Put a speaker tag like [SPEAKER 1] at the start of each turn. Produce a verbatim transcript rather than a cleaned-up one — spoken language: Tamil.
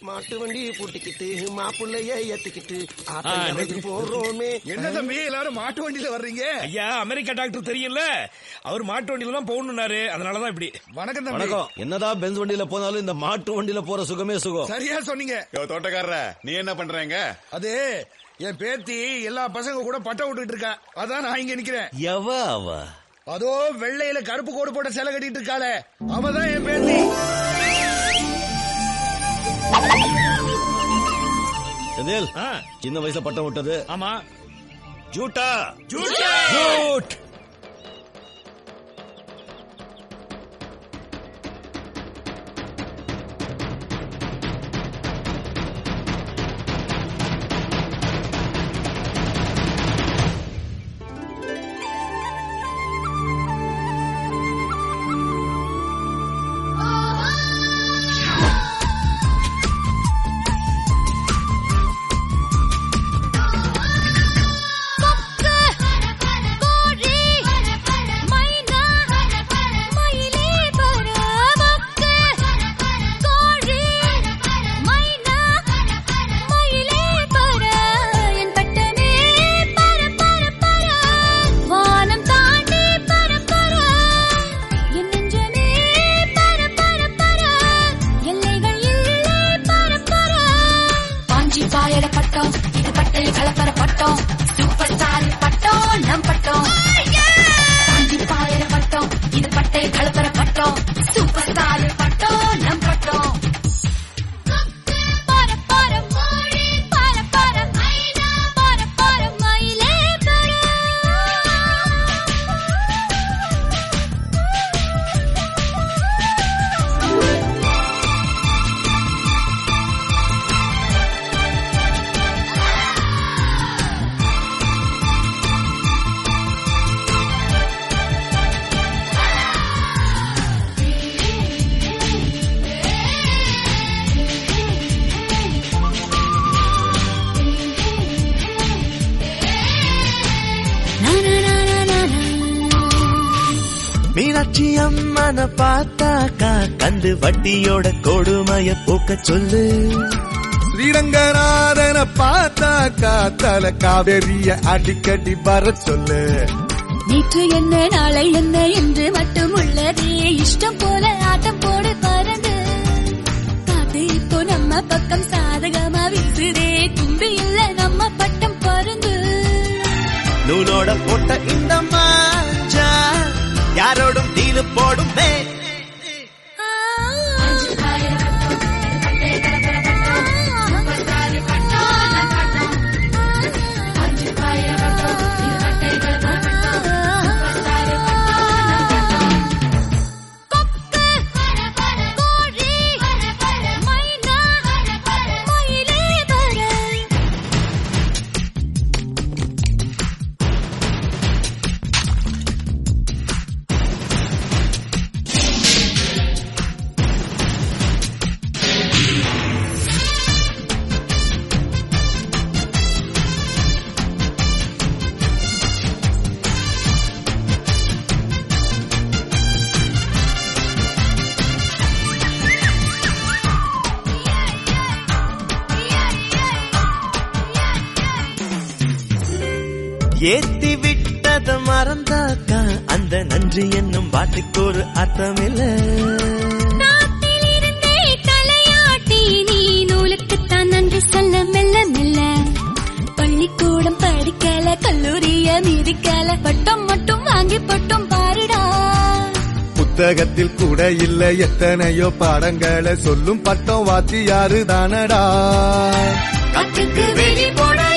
[SPEAKER 1] மாட்டு வண்டி பூட்டிக்கிட்டு மாப்பிள்ளைய ஏத்திக்கிட்டு போறோமே.
[SPEAKER 2] என்ன தம்பி எல்லாரும் மாட்டு வண்டியில வர்றீங்க?
[SPEAKER 3] ஐயா அமெரிக்கா டாக்டர் தெரியல, அவர் மாட்டு வண்டியில தான் போகணும்னாரு, அதனாலதான் இப்படி.
[SPEAKER 2] வணக்கம் தம்பி.
[SPEAKER 4] வணக்கம். என்னதான் பென்ஸ் வண்டியில போனாலும் இந்த மாட்டு வண்டியில போற சுகமே சுகம்.
[SPEAKER 2] சரியா சொன்னீங்க.
[SPEAKER 5] தோட்டக்காரர நீ என்ன பண்றீங்க?
[SPEAKER 2] அது என் பேத்தி எல்லா பசங்க கூட பட்ட விட்டுட்டு இருக்கா, அதான் நான் இங்க நிக்கிறேன்.
[SPEAKER 4] எவ அவ?
[SPEAKER 2] அதோ வெள்ளையில கருப்பு கோடு போட்ட சேலை கட்டிட்டு இருக்காளே, அவதான் என் பேத்தி.
[SPEAKER 4] சின்ன வயசுல பட்டம் விட்டது.
[SPEAKER 3] ஆமா.
[SPEAKER 4] ஜூட்டா
[SPEAKER 3] ஜூட்டா
[SPEAKER 4] ஜூட்.
[SPEAKER 6] மீனாட்சி அம்மன பார்த்தாக்கா கந்து வட்டியோட கொடுமைய போக்க சொல்லு.
[SPEAKER 7] ஸ்ரீரங்கநாதன பார்த்தாக்கா தல காவேரிய அடிக்கடி வர சொல்லு.
[SPEAKER 8] நேற்று என்ன நாளை என்ன என்று மட்டும் உள்ளதே, இஷ்டம் போல ஆட்டம் போடு பறந்து காத்து இப்போ நம்ம பக்கம் சாதகமா வீசுதே, தும்பி இல்ல நம்ம பட்டம் பறந்து.
[SPEAKER 6] நூலோட போட்ட இந்த மாஞ்சா யாரோடும் தீலு போடுமே. ஏத்தி விட்டத மறந்தாக்கா அந்த நன்றி என்னும் வார்த்தைக்கு ஒரு அர்த்தமில்ல.
[SPEAKER 8] நாட்டிலிருந்தே தலையாட்டி நீ நூலுக்குத்தான் நன்றி சொல்ல மெல்ல மெல்ல. பள்ளிக்கூடம் படிக்கல, கல்லூரிய மிதிக்கல, பட்டம் மட்டும் வாங்கி பட்டம் பாருடா.
[SPEAKER 7] புத்தகத்தில் கூட இல்ல எத்தனையோ பாடங்களை சொல்லும் பட்டம் வாத்தியாரு தானடா.
[SPEAKER 6] கத்துக்கு வெளி போட